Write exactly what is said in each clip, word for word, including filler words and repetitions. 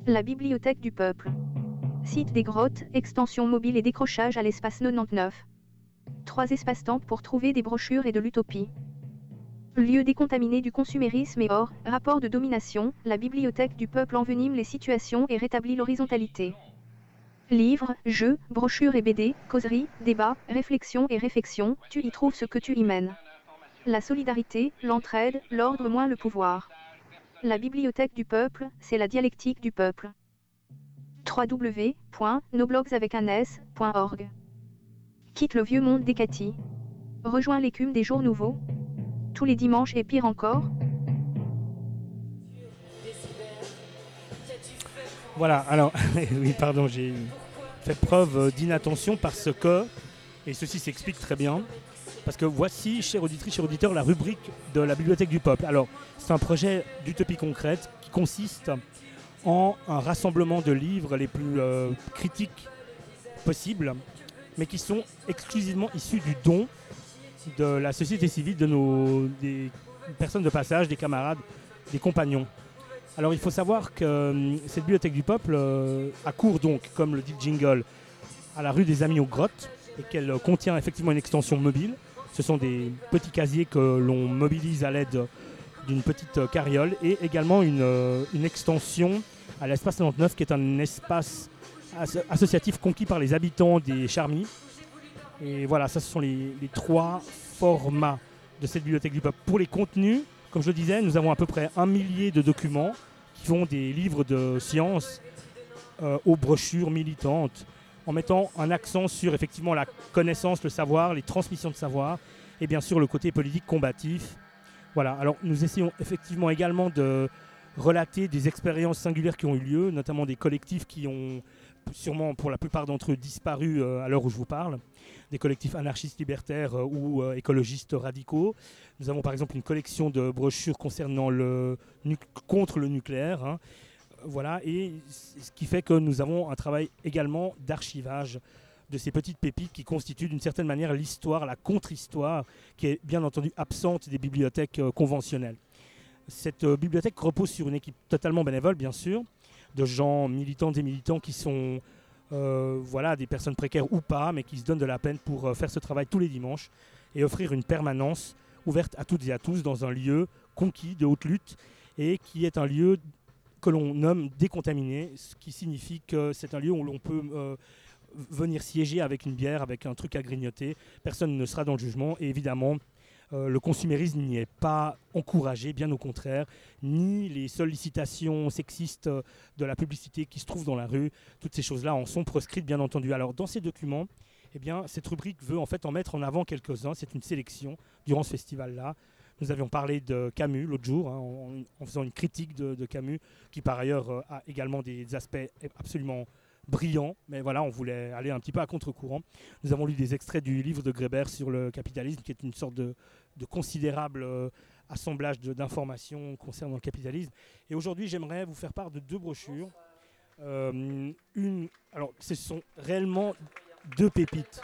La bibliothèque du peuple. Site des grottes, extension mobile et décrochage à l'espace quatre-vingt-dix-neuf. Trois espaces-temps pour trouver des brochures et de l'utopie. Lieu décontaminé du consumérisme et or, rapport de domination, la bibliothèque du peuple envenime les situations et rétablit l'horizontalité. Livres, jeux, brochures et B D, causeries, débats, réflexions et réflexions, tu y trouves ce que tu y mènes. La solidarité, l'entraide, l'ordre moins le pouvoir. La bibliothèque du peuple, c'est la dialectique du peuple. w w w point noblogs avec un s point org. Quitte le vieux monde des Cathy. Rejoins l'écume des jours nouveaux. Tous les dimanches et pire encore. Voilà, alors, oui, pardon, j'ai fait preuve d'inattention parce que, et ceci s'explique très bien, parce que voici, chère auditrice, chers auditeurs, la rubrique de la Bibliothèque du Peuple. Alors, c'est un projet d'utopie concrète qui consiste en un rassemblement de livres les plus euh, critiques possibles, mais qui sont exclusivement issus du don de la société civile, de nos des personnes de passage, des camarades, des compagnons. Alors il faut savoir que euh, cette bibliothèque du peuple euh, accourt donc, comme le dit le jingle, à la rue des Amis aux Grottes et qu'elle euh, contient effectivement une extension mobile. Ce sont des petits casiers que l'on mobilise à l'aide d'une petite euh, carriole et également une, euh, une extension à l'espace quatre-vingt-dix-neuf qui est un espace as- associatif conquis par les habitants des Charmilles. Et voilà, ça ce sont les, les trois formats de cette bibliothèque du peuple. Pour les contenus, comme je le disais, nous avons à peu près un millier de documents qui vont des livres de sciences euh, aux brochures militantes, en mettant un accent sur effectivement la connaissance, le savoir, les transmissions de savoir, et bien sûr le côté politique combatif. Voilà, alors nous essayons effectivement également de relater des expériences singulières qui ont eu lieu, notamment des collectifs qui ont sûrement pour la plupart d'entre eux disparu euh, à l'heure où je vous parle, des collectifs anarchistes libertaires euh, ou euh, écologistes radicaux. Nous avons par exemple une collection de brochures concernant le nu- contre le nucléaire, hein. Voilà, et ce qui fait que nous avons un travail également d'archivage de ces petites pépites qui constituent d'une certaine manière l'histoire, la contre-histoire, qui est bien entendu absente des bibliothèques euh, conventionnelles. Cette euh, bibliothèque repose sur une équipe totalement bénévole, bien sûr, de gens militantes et militants qui sont euh, voilà, des personnes précaires ou pas, mais qui se donnent de la peine pour euh, faire ce travail tous les dimanches et offrir une permanence ouverte à toutes et à tous dans un lieu conquis de haute lutte et qui est un lieu que l'on nomme décontaminé, ce qui signifie que c'est un lieu où l'on peut euh, venir siéger avec une bière, avec un truc à grignoter. Personne ne sera dans le jugement et évidemment, euh, le consumérisme n'y est pas encouragé, bien au contraire, ni les sollicitations sexistes de la publicité qui se trouve dans la rue. Toutes ces choses-là en sont proscrites, bien entendu. Alors, dans ces documents, eh bien, cette rubrique veut en fait en mettre en avant quelques-uns. C'est une sélection durant ce festival-là. Nous avions parlé de Camus l'autre jour, hein, en, en faisant une critique de, de Camus, qui par ailleurs euh, a également des aspects absolument brillants. Mais voilà, on voulait aller un petit peu à contre-courant. Nous avons lu des extraits du livre de Grébert sur le capitalisme, qui est une sorte de, de considérable euh, assemblage de, d'informations concernant le capitalisme. Et aujourd'hui, j'aimerais vous faire part de deux brochures. Euh, une, alors, ce sont réellement deux pépites.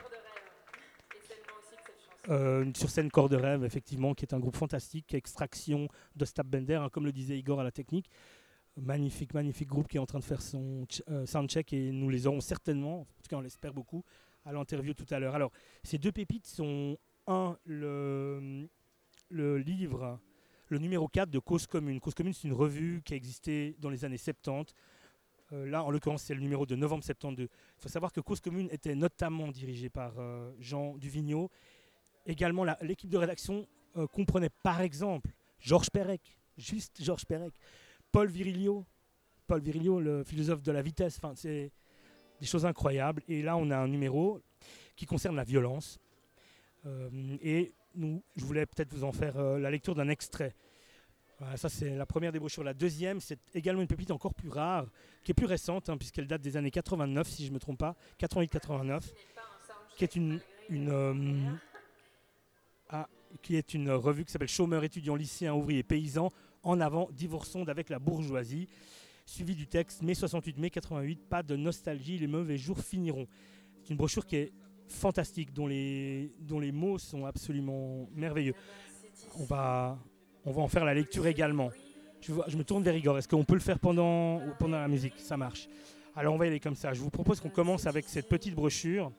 Euh, sur scène Corps de Rêve, effectivement, qui est un groupe fantastique, Extraction d'Ostap Bender, hein, comme le disait Igor à la technique. Magnifique, magnifique groupe qui est en train de faire son ch- euh, soundcheck et nous les aurons certainement, en tout cas on l'espère beaucoup, à l'interview tout à l'heure. Alors, ces deux pépites sont, un, le, le livre, le numéro quatre de Cause Commune. Cause Commune, c'est une revue qui a existé dans les années soixante-dix. Euh, là, en l'occurrence, c'est le numéro de novembre soixante-douze. Il faut savoir que Cause Commune était notamment dirigée par euh, Jean Duvigneau. Également, la- l'équipe de rédaction euh, comprenait par exemple Georges Perec, juste Georges Perec, Paul Virilio, Paul Virilio, le philosophe de la vitesse. Enfin, c'est des choses incroyables. Et là, on a un numéro qui concerne la violence. Euh, et nous, je voulais peut-être vous en faire euh, la lecture d'un extrait. Voilà, ça, c'est la première des brochures. La deuxième, c'est également une pépite encore plus rare, qui est plus récente, hein, puisqu'elle date des années quatre-vingt-neuf, si je ne me trompe pas, quatre-vingt-huit quatre-vingt-neuf, qui est une, une, euh, ah, qui est une revue qui s'appelle Chômeurs, étudiants, lycéens, ouvriers, paysans, en avant, divorçons avec la bourgeoisie, suivi du texte mai soixante-huit, mai quatre-vingt-huit, pas de nostalgie, les mauvais jours finiront. C'est une brochure qui est fantastique, dont les, dont les mots sont absolument merveilleux. On va, on va en faire la lecture également. Je, vois, je me tourne vers Igor. Est-ce qu'on peut le faire pendant, pendant la musique? Ça marche. Alors on va y aller comme ça. Je vous propose qu'on commence avec cette petite brochure.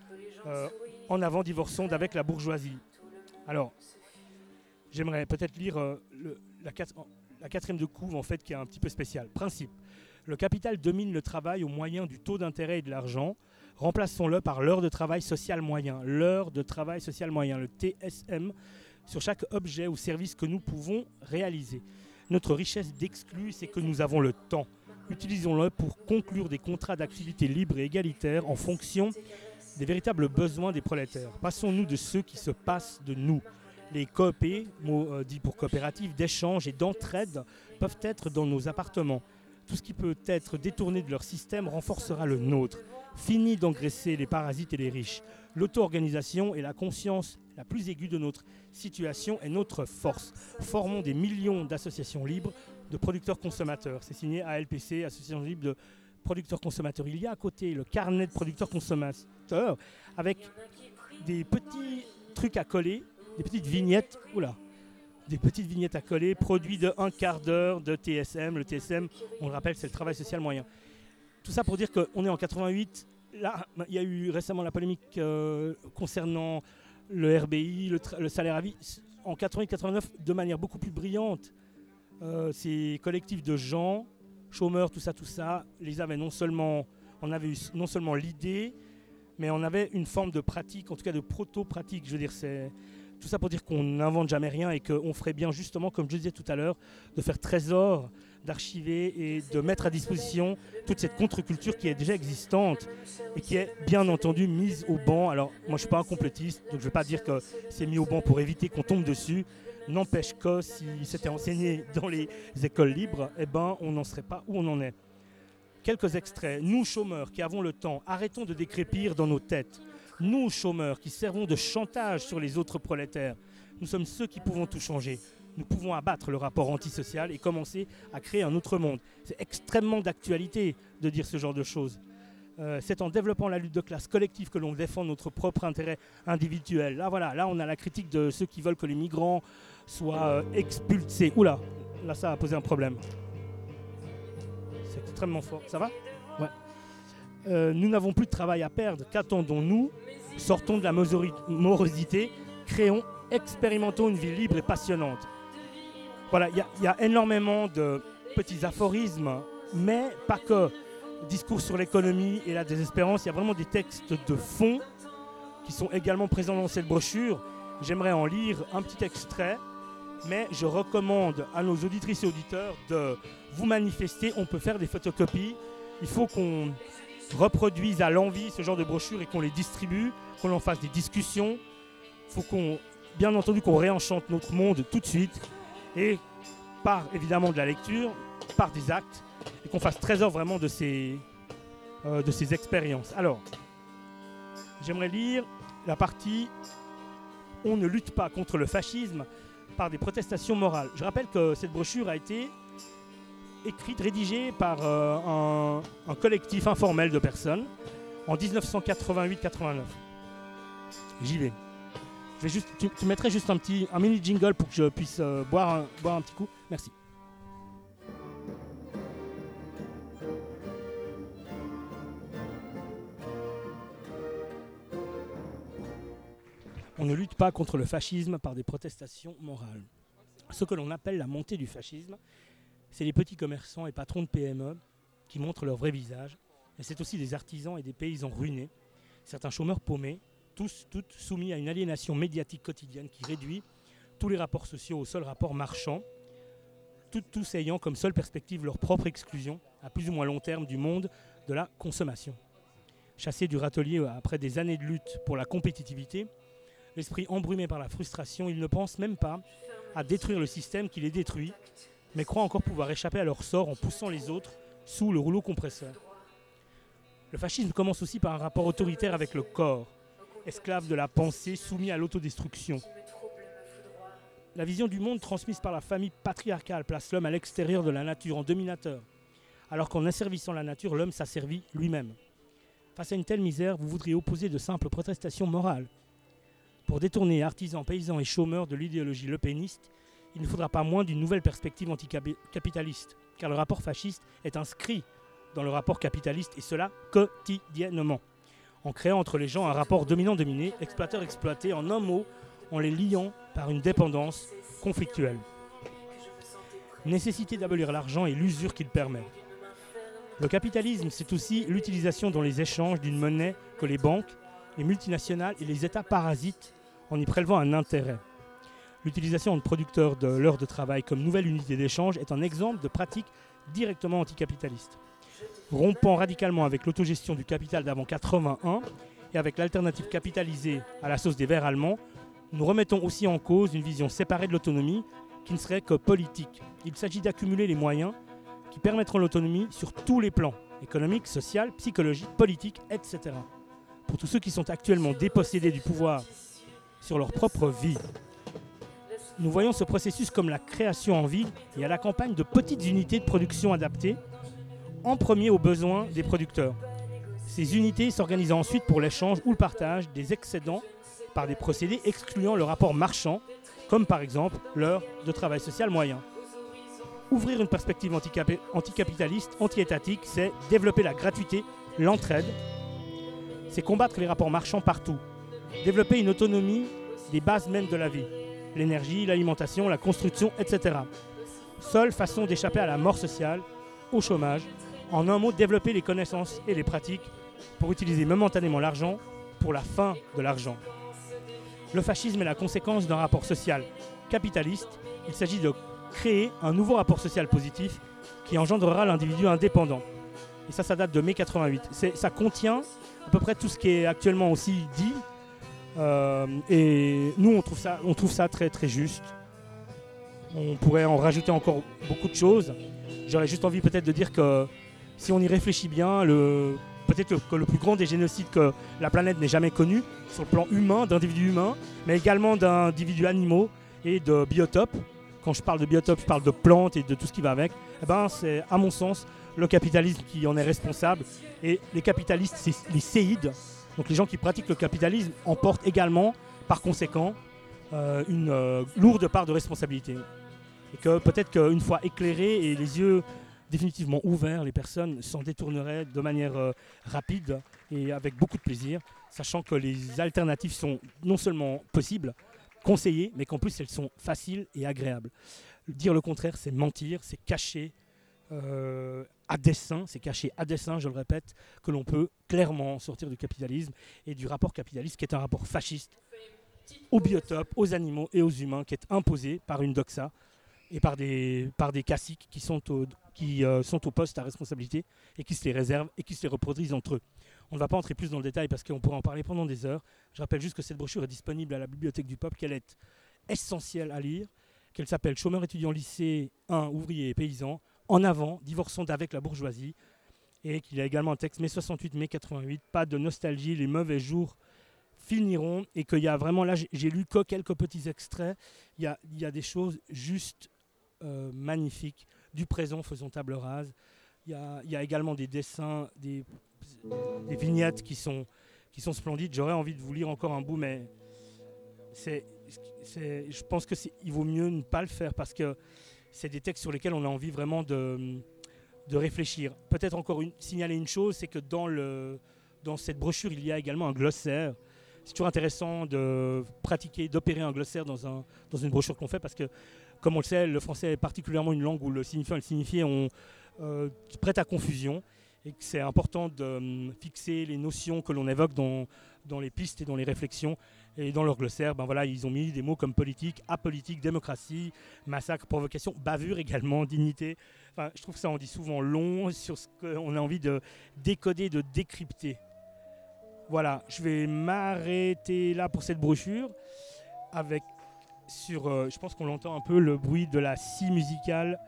Euh, en avant, divorçons d'avec la bourgeoisie. Alors, j'aimerais peut-être lire euh, le, la, quatre, la quatrième de couve, en fait, qui est un petit peu spéciale. Principe. Le capital domine le travail au moyen du taux d'intérêt et de l'argent. Remplaçons-le par l'heure de travail social moyen. L'heure de travail social moyen, le T S M, sur chaque objet ou service que nous pouvons réaliser. Notre richesse d'exclus, c'est que nous avons le temps. Utilisons-le pour conclure des contrats d'activité libres et égalitaires en fonction des véritables besoins des prolétaires. Passons-nous de ceux qui se passent de nous. Les coopés, mot euh, dit pour coopérative, d'échange et d'entraide peuvent être dans nos appartements. Tout ce qui peut être détourné de leur système renforcera le nôtre. Fini d'engraisser les parasites et les riches. L'auto-organisation est la conscience la plus aiguë de notre situation et notre force. Formons des millions d'associations libres de producteurs-consommateurs. C'est signé A L P C, Association libre de producteurs-consommateurs. Il y a à côté le carnet de producteurs-consommateurs avec des petits trucs à coller, des petites vignettes. Oula, des petites vignettes à coller, produits de un quart d'heure de T S M. Le T S M, on le rappelle, c'est le travail social moyen. Tout ça pour dire qu'on est en quatre-vingt-huit. Là, il y a eu récemment la polémique euh, concernant le R B I, le, tra- le salaire à vie. En quatre-vingt-huit quatre-vingt-neuf, de manière beaucoup plus brillante, euh, ces collectifs de gens, chômeurs, tout ça, tout ça, les avaient non seulement, on avait eu non seulement l'idée, mais on avait une forme de pratique, en tout cas de proto-pratique. Je veux dire, c'est tout ça pour dire qu'on n'invente jamais rien et qu'on ferait bien justement, comme je disais tout à l'heure, de faire trésor, d'archiver et de mettre à disposition toute cette contre-culture qui est déjà existante et qui est bien entendu mise au banc. Alors moi je ne suis pas un complotiste, donc je ne vais pas dire que c'est mis au banc pour éviter qu'on tombe dessus. N'empêche que si c'était enseigné dans les écoles libres, eh ben, on n'en serait pas où on en est. Quelques extraits. Nous chômeurs qui avons le temps, arrêtons de décrépir dans nos têtes. Nous chômeurs qui servons de chantage sur les autres prolétaires, nous sommes ceux qui pouvons tout changer. Nous pouvons abattre le rapport antisocial et commencer à créer un autre monde. C'est extrêmement d'actualité de dire ce genre de choses. Euh, c'est en développant la lutte de classe collective que l'on défend notre propre intérêt individuel. Là, voilà, là, on a la critique de ceux qui veulent que les migrants soient euh, expulsés. Oula, là, ça a posé un problème. C'est extrêmement fort. Ça va ? Ouais. Euh, nous n'avons plus de travail à perdre. Qu'attendons-nous ? Sortons de la morosité, créons, expérimentons une vie libre et passionnante. Voilà, il y, y a énormément de petits aphorismes, mais pas que. Discours sur l'économie et la désespérance, il y a vraiment des textes de fond qui sont également présents dans cette brochure. J'aimerais en lire un petit extrait, mais je recommande à nos auditrices et auditeurs de vous manifester. On peut faire des photocopies. Il faut qu'on reproduise à l'envi ce genre de brochures et qu'on les distribue, qu'on en fasse des discussions. Il faut qu'on, bien entendu, qu'on réenchante notre monde tout de suite et par évidemment de la lecture, par des actes, et qu'on fasse trésor vraiment de ces, euh, de ces expériences. Alors, j'aimerais lire la partie « On ne lutte pas contre le fascisme par des protestations morales ». Je rappelle que cette brochure a été écrite, rédigée par euh, un, un collectif informel de personnes en dix-neuf cent quatre-vingt-huit quatre-vingt-neuf. J'y vais. Je vais juste, tu, tu mettrais juste un, petit, un mini jingle pour que je puisse euh, boire, un, boire un petit coup. Merci. On ne lutte pas contre le fascisme par des protestations morales. Ce que l'on appelle la montée du fascisme, c'est les petits commerçants et patrons de P M E qui montrent leur vrai visage. Et c'est aussi des artisans et des paysans ruinés, certains chômeurs paumés, tous, toutes soumis à une aliénation médiatique quotidienne qui réduit tous les rapports sociaux au seul rapport marchand, toutes, tous ayant comme seule perspective leur propre exclusion, à plus ou moins long terme, du monde de la consommation. Chassés du râtelier après des années de lutte pour la compétitivité, l'esprit embrumé par la frustration, ils ne pensent même pas à détruire le système qui les détruit, mais croient encore pouvoir échapper à leur sort en poussant les autres sous le rouleau compresseur. Le fascisme commence aussi par un rapport autoritaire avec le corps, esclave de la pensée, soumis à l'autodestruction. La vision du monde transmise par la famille patriarcale place l'homme à l'extérieur de la nature, en dominateur, alors qu'en asservissant la nature, l'homme s'asservit lui-même. Face à une telle misère, vous voudriez opposer de simples protestations morales. Pour détourner artisans, paysans et chômeurs de l'idéologie lepéniste, il ne faudra pas moins d'une nouvelle perspective anticapitaliste, car le rapport fasciste est inscrit dans le rapport capitaliste, et cela quotidiennement, en créant entre les gens un rapport dominant-dominé, exploiteur-exploité, en un mot, en les liant par une dépendance conflictuelle. Nécessité d'abolir l'argent et l'usure qu'il permet. Le capitalisme, c'est aussi l'utilisation dans les échanges d'une monnaie que les banques, les multinationales et les États parasitent en y prélevant un intérêt. L'utilisation de producteurs de l'heure de travail comme nouvelle unité d'échange est un exemple de pratique directement anticapitaliste. Rompant radicalement avec l'autogestion du capital d'avant quatre-vingt-un et avec l'alternative capitalisée à la sauce des Verts allemands, nous remettons aussi en cause une vision séparée de l'autonomie qui ne serait que politique. Il s'agit d'accumuler les moyens qui permettront l'autonomie sur tous les plans, économique, social, psychologique, politique, et cetera. Pour tous ceux qui sont actuellement dépossédés du pouvoir sur leur propre vie. Nous voyons ce processus comme la création en ville et à la campagne de petites unités de production adaptées, en premier aux besoins des producteurs. Ces unités s'organisent ensuite pour l'échange ou le partage des excédents par des procédés excluant le rapport marchand, comme par exemple l'heure de travail social moyen. Ouvrir une perspective anticap- anticapitaliste, anti-étatique, c'est développer la gratuité, l'entraide, c'est combattre les rapports marchands partout, développer une autonomie des bases mêmes de la vie, l'énergie, l'alimentation, la construction, et cetera. Seule façon d'échapper à la mort sociale, au chômage, en un mot, développer les connaissances et les pratiques pour utiliser momentanément l'argent pour la fin de l'argent. Le fascisme est la conséquence d'un rapport social capitaliste. Il s'agit de créer un nouveau rapport social positif qui engendrera l'individu indépendant. Et ça, ça date de mai quatre-vingt-huit. C'est, ça contient à peu près tout ce qui est actuellement aussi dit. Euh, et nous, on trouve ça, on trouve ça très très juste. On pourrait en rajouter encore beaucoup de choses. J'aurais juste envie peut-être de dire que si on y réfléchit bien, le, peut-être que le plus grand des génocides que la planète n'ait jamais connu, sur le plan humain, d'individus humains, mais également d'individus animaux et de biotopes. Quand je parle de biotopes, je parle de plantes et de tout ce qui va avec. Eh ben, c'est à mon sens le capitalisme qui en est responsable. Et les capitalistes, c'est les séides. Donc les gens qui pratiquent le capitalisme en portent également, par conséquent, euh, une euh, lourde part de responsabilité. Et que peut-être qu'une fois éclairés et les yeux définitivement ouverts, les personnes s'en détourneraient de manière euh, rapide et avec beaucoup de plaisir, sachant que les alternatives sont non seulement possibles, conseillées, mais qu'en plus elles sont faciles et agréables. Dire le contraire, c'est mentir, c'est cacher euh, à dessein, c'est cacher à dessein, je le répète, que l'on peut clairement sortir du capitalisme et du rapport capitaliste qui est un rapport fasciste aux biotopes, aux animaux et aux humains, qui est imposé par une doxa et par des, par des caciques qui, sont au, qui euh, sont au poste à responsabilité et qui se les réservent et qui se les reproduisent entre eux. On ne va pas entrer plus dans le détail parce qu'on pourrait en parler pendant des heures. Je rappelle juste que cette brochure est disponible à la Bibliothèque du Peuple, qu'elle est essentielle à lire, qu'elle s'appelle « Chômeurs étudiants lycée un, ouvriers et paysans, en avant, divorçons d'avec la bourgeoisie » et qu'il y a également un texte mai soixante-huit, mai quatre-vingt-huit, pas de nostalgie, les mauvais jours finiront, et qu'il y a vraiment, là j'ai lu que quelques petits extraits, il y a, il y a des choses juste euh, magnifiques, du présent faisons table rase, il y a, il y a également des dessins, des, des vignettes qui sont, qui sont splendides. J'aurais envie de vous lire encore un bout, mais c'est, c'est, je pense qu'il vaut mieux ne pas le faire parce que c'est des textes sur lesquels on a envie vraiment de, de réfléchir. Peut-être encore une, signaler une chose, c'est que dans, le, dans cette brochure, il y a également un glossaire. C'est toujours intéressant de pratiquer, d'opérer un glossaire dans, un, dans une brochure qu'on fait parce que, comme on le sait, le français est particulièrement une langue où le signifiant et le signifié ont, euh, prêtent à confusion et que c'est important de um, fixer les notions que l'on évoque dans, dans les pistes et dans les réflexions. Et dans leur glossaire, ben voilà, ils ont mis des mots comme politique, apolitique, démocratie, massacre, provocation, bavure également, dignité. Enfin, je trouve que ça en dit souvent long sur ce qu'on a envie de décoder, de décrypter. Voilà, je vais m'arrêter là pour cette brochure avec sur, euh, je pense qu'on l'entend un peu, le bruit de la scie musicale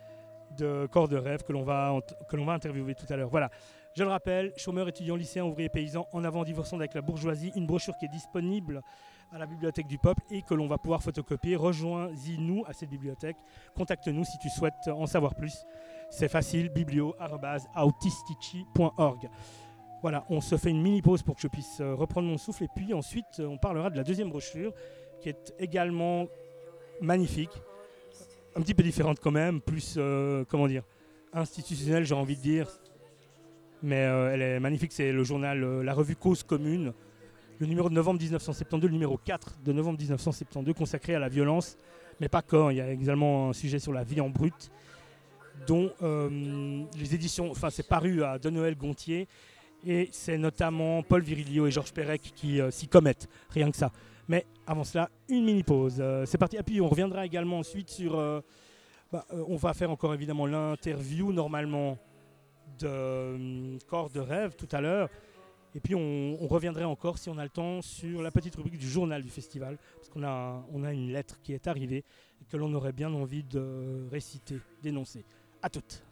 de Corps de Rêve que l'on va, que l'on va interviewer tout à l'heure. Voilà, je le rappelle, chômeurs, étudiants, lycéens, ouvriers, paysans, en avant, divorçons avec la bourgeoisie, une brochure qui est disponible à la Bibliothèque du Peuple et que l'on va pouvoir photocopier. Rejoins-y-nous à cette bibliothèque, contacte-nous si tu souhaites en savoir plus. C'est facile, biblio arobase autistici point org. Voilà, on se fait une mini pause pour que je puisse reprendre mon souffle et puis ensuite on parlera de la deuxième brochure qui est également magnifique. un petit peu différente quand même, plus, euh, comment dire, institutionnelle, j'ai envie de dire. Mais euh, elle est magnifique, c'est le journal, euh, la revue Cause Commune, le numéro de novembre dix-neuf cent soixante-douze, le numéro quatre de novembre dix-neuf cent soixante-douze, consacré à la violence, mais pas que, il y a également un sujet sur la vie en brut, dont euh, les éditions, enfin c'est paru à De Noël-Gontier, et c'est notamment Paul Virilio et Georges Perec qui euh, s'y commettent, rien que ça. Mais avant cela, une mini-pause. Euh, c'est parti, et puis on reviendra également ensuite sur... Euh, bah, euh, on va faire encore évidemment l'interview normalement de euh, Corps de rêve tout à l'heure. Et puis on, on reviendrait encore, si on a le temps, sur la petite rubrique du journal du festival, parce qu'on a, on a une lettre qui est arrivée et que l'on aurait bien envie de réciter, d'énoncer. À toutes.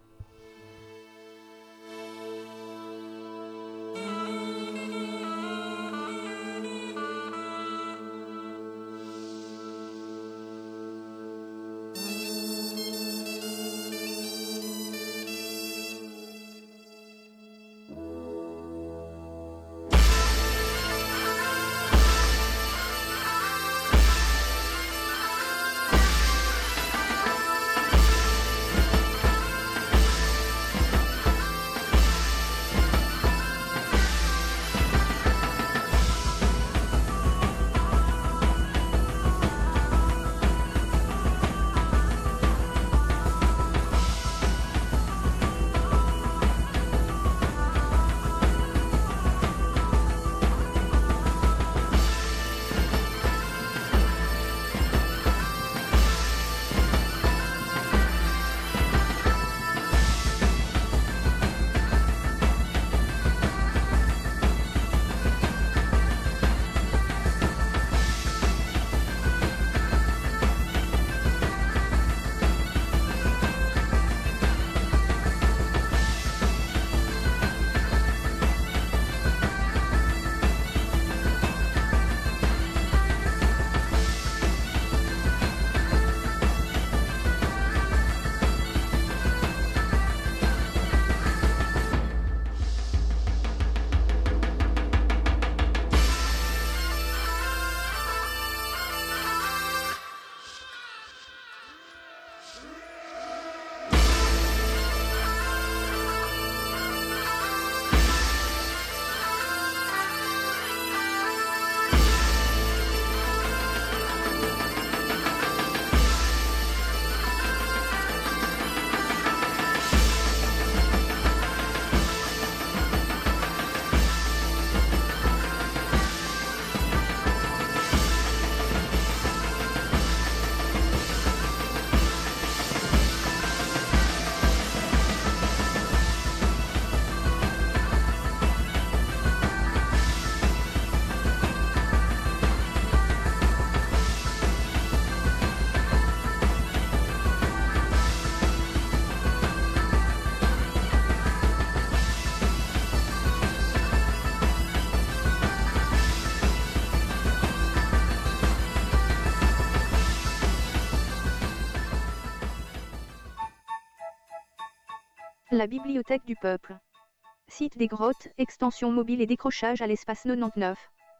La bibliothèque du peuple. Site des grottes, extension mobile et décrochage à l'espace quatre-vingt-dix-neuf.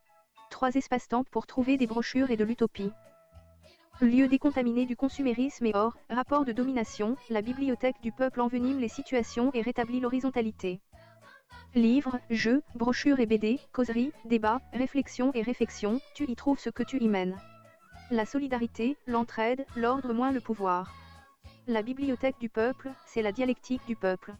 Trois espaces-temps pour trouver des brochures et de l'utopie. Lieu décontaminé du consumérisme et or, rapport de domination, la bibliothèque du peuple envenime les situations et rétablit l'horizontalité. Livres, jeux, brochures et B D, causeries, débats, réflexions et réflexions, tu y trouves ce que tu y mènes. La solidarité, l'entraide, l'ordre moins le pouvoir. La bibliothèque du peuple, c'est la dialectique du peuple.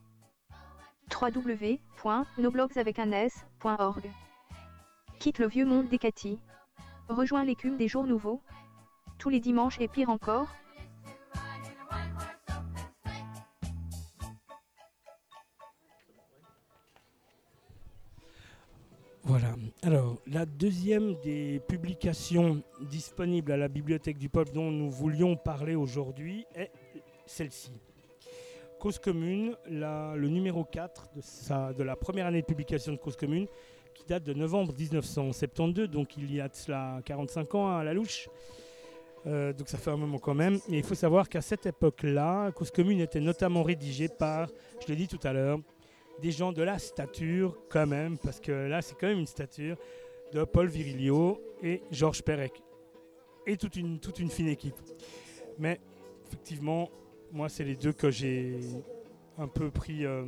w w w point noblogs avec un s point org. Quitte le vieux monde des Cathy. Rejoins l'écume des jours nouveaux. Tous les dimanches et pire encore. Voilà. Alors, la deuxième des publications disponibles à la Bibliothèque du Peuple dont nous voulions parler aujourd'hui est celle-ci. Cause Commune, la, le numéro quatre de, sa, de la première année de publication de Cause Commune, qui date de novembre dix-neuf cent soixante-douze, donc il y a de cela quarante-cinq ans à la louche. Euh, donc ça fait un moment quand même. Et il faut savoir qu'à cette époque-là, Cause Commune était notamment rédigée par, je l'ai dit tout à l'heure, des gens de la stature quand même, parce que là c'est quand même une stature de Paul Virilio et Georges Perec. Et toute une, toute une fine équipe. Mais effectivement, moi, c'est les deux que j'ai un peu pris euh,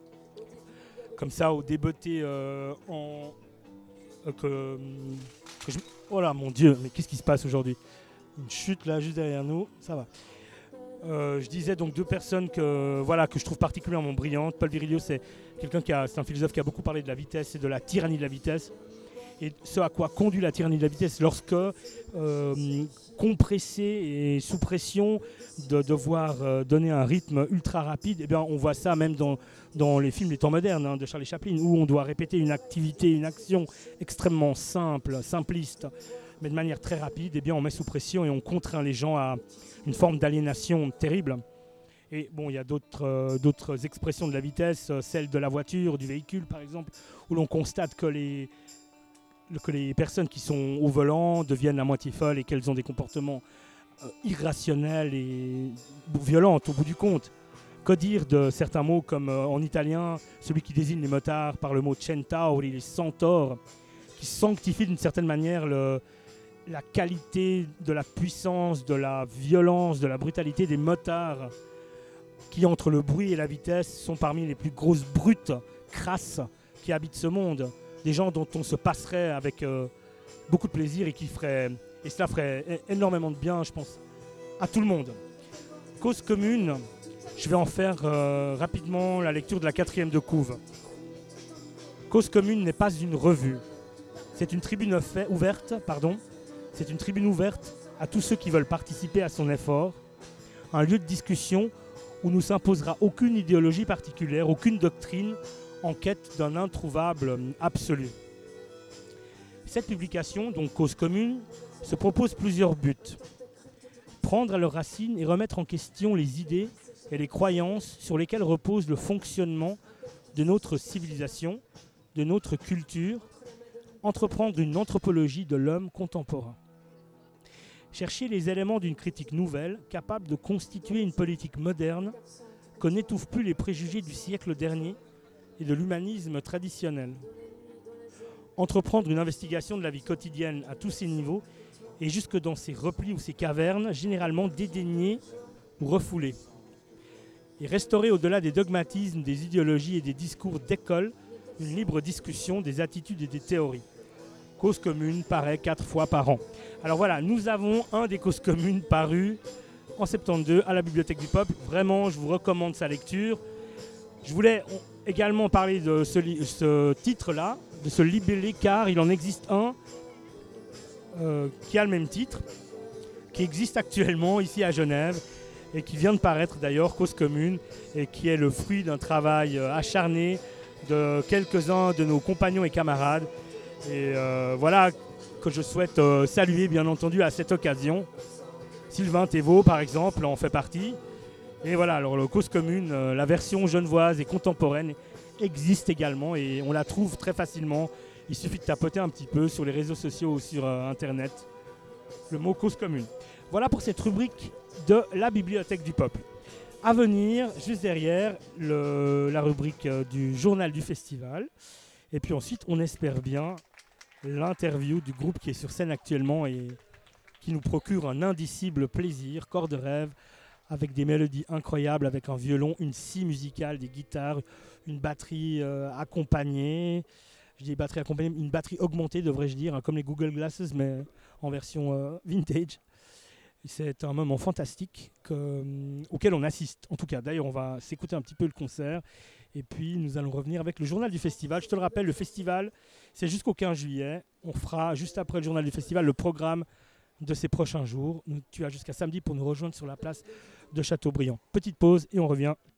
comme ça au débeauté euh, en. Euh, que, que je... Oh là, mon Dieu, mais qu'est-ce qui se passe aujourd'hui? Une chute là, juste derrière nous, ça va. Euh, je disais donc deux personnes que, voilà, que je trouve particulièrement brillantes. Paul Virilio, c'est quelqu'un qui a, c'est un philosophe qui a beaucoup parlé de la vitesse et de la tyrannie de la vitesse. Et ce à quoi conduit la tyrannie de la vitesse lorsque, euh, compressé et sous pression de devoir euh, donner un rythme ultra rapide, eh bien, on voit ça même dans, dans les films des temps modernes hein, de Charlie Chaplin, où on doit répéter une activité, une action extrêmement simple, simpliste, mais de manière très rapide, eh bien, on met sous pression et on contraint les gens à une forme d'aliénation terrible. Et bon, il y a d'autres, euh, d'autres expressions de la vitesse, euh, celle de la voiture, du véhicule par exemple, où l'on constate que les, que les personnes qui sont au volant deviennent à moitié folles et qu'elles ont des comportements euh, irrationnels et violents au bout du compte. Que dire de certains mots comme euh, en italien, celui qui désigne les motards par le mot centauri, les centaures, qui sanctifie d'une certaine manière le, la qualité de la puissance, de la violence, de la brutalité des motards qui, entre le bruit et la vitesse, sont parmi les plus grosses brutes, crasses, qui habitent ce monde. Des gens dont on se passerait avec euh, beaucoup de plaisir et qui ferait, et cela ferait énormément de bien, je pense, à tout le monde. Cause commune, je vais en faire euh, rapidement la lecture de la quatrième de couve. Cause commune n'est pas une revue. C'est une tribune ouverte, pardon. C'est une tribune ouverte à tous ceux qui veulent participer à son effort. Un lieu de discussion où ne s'imposera aucune idéologie particulière, aucune doctrine en quête d'un introuvable absolu. Cette publication, donc Cause commune, se propose plusieurs buts. Prendre à leurs racines et remettre en question les idées et les croyances sur lesquelles repose le fonctionnement de notre civilisation, de notre culture, entreprendre une anthropologie de l'homme contemporain. Chercher les éléments d'une critique nouvelle, capable de constituer une politique moderne, qu'on n'étouffe plus les préjugés du siècle dernier et de l'humanisme traditionnel. Entreprendre une investigation de la vie quotidienne à tous ses niveaux et jusque dans ses replis ou ses cavernes, généralement dédaignées ou refoulées. Et restaurer au-delà des dogmatismes, des idéologies et des discours d'école, une libre discussion des attitudes et des théories. Cause commune paraît quatre fois par an. Alors voilà, nous avons un des causes communes paru en soixante-douze à la Bibliothèque du Peuple. Vraiment, je vous recommande sa lecture. Je voulais également parler de ce, li- ce titre-là, de ce libellé, car il en existe un euh, qui a le même titre, qui existe actuellement ici à Genève et qui vient de paraître d'ailleurs, Cause commune, et qui est le fruit d'un travail euh, acharné de quelques-uns de nos compagnons et camarades. Et euh, voilà que je souhaite euh, saluer bien entendu à cette occasion. Sylvain Thévaux par exemple en fait partie. Et voilà, alors le Cause commune, euh, la version genevoise et contemporaine existe également et on la trouve très facilement. Il suffit de tapoter un petit peu sur les réseaux sociaux ou sur euh, internet le mot Cause commune. Voilà pour cette rubrique de la Bibliothèque du Peuple. À venir, juste derrière, le, la rubrique euh, du journal du festival. Et puis ensuite, on espère bien l'interview du groupe qui est sur scène actuellement et qui nous procure un indicible plaisir, corps de rêve, avec des mélodies incroyables, avec un violon, une scie musicale, des guitares, une batterie euh, accompagnée. Je dis batterie accompagnée, une batterie augmentée, devrais-je dire, hein, comme les Google Glasses, mais en version euh, vintage. C'est un moment fantastique que, euh, auquel on assiste. En tout cas, d'ailleurs, on va s'écouter un petit peu le concert. Et puis, nous allons revenir avec le journal du festival. Je te le rappelle, le festival, c'est jusqu'au quinze juillet. On fera, juste après le journal du festival, le programme de ces prochains jours. Nous, tu as jusqu'à samedi pour nous rejoindre sur la place de Châteaubriand. Petite pause et on revient